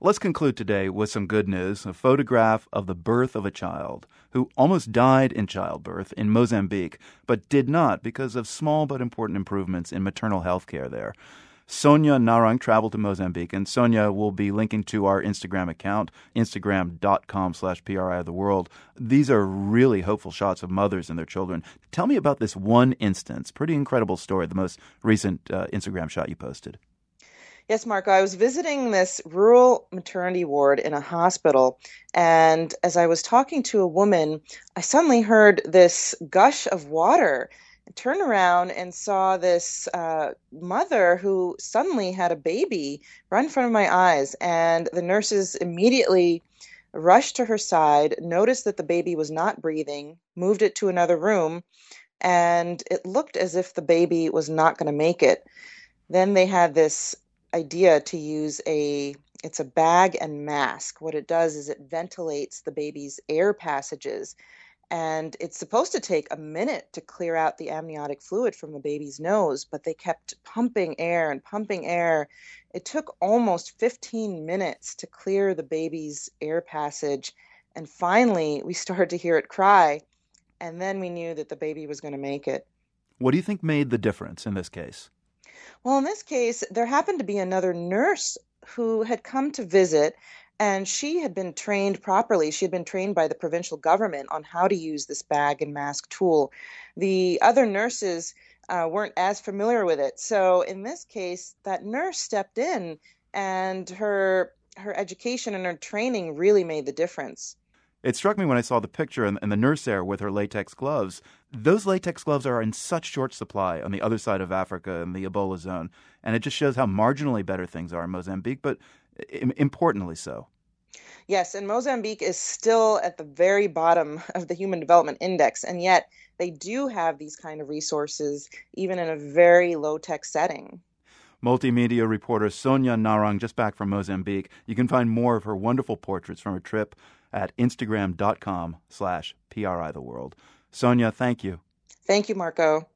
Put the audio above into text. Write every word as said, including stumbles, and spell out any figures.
Let's conclude today with some good news, a photograph of the birth of a child who almost died in childbirth in Mozambique, but did not because of small but important improvements in maternal health care there. Sonia Narang traveled to Mozambique, and Sonia will be linking to our Instagram account, instagram.com slash PRI of the world. These are really hopeful shots of mothers and their children. Tell me about this one instance. Pretty incredible story, the most recent uh, Instagram shot you posted. Yes, Marco, I was visiting this rural maternity ward in a hospital, and as I was talking to a woman, I suddenly heard this gush of water. I turned around and saw this uh, mother who suddenly had a baby right in front of my eyes, and the nurses immediately rushed to her side, noticed that the baby was not breathing, moved it to another room, and it looked as if the baby was not going to make it. Then they had this idea to use a it's a bag and mask. What it does is it ventilates the baby's air passages, and it's supposed to take a minute to clear out the amniotic fluid from the baby's nose, but they kept pumping air and pumping air. It took almost fifteen minutes to clear the baby's air passage, and finally we started to hear it cry, and then we knew that the baby was going to make it. What do you think made the difference in this case? Well, in this case, there happened to be another nurse who had come to visit, and she had been trained properly. She had been trained by the provincial government on how to use this bag and mask tool. The other nurses uh, weren't as familiar with it. So in this case, that nurse stepped in, and her her education and her training really made the difference. It struck me when I saw the picture and, and the nurse there with her latex gloves. Those latex gloves are in such short supply on the other side of Africa in the Ebola zone. And it just shows how marginally better things are in Mozambique, but importantly so. Yes, and Mozambique is still at the very bottom of the Human Development Index, and yet they do have these kind of resources, even in a very low-tech setting. Multimedia reporter Sonia Narang, just back from Mozambique. You can find more of her wonderful portraits from her trip at instagram.com slash PRI the world. Sonia, thank you. Thank you, Marco.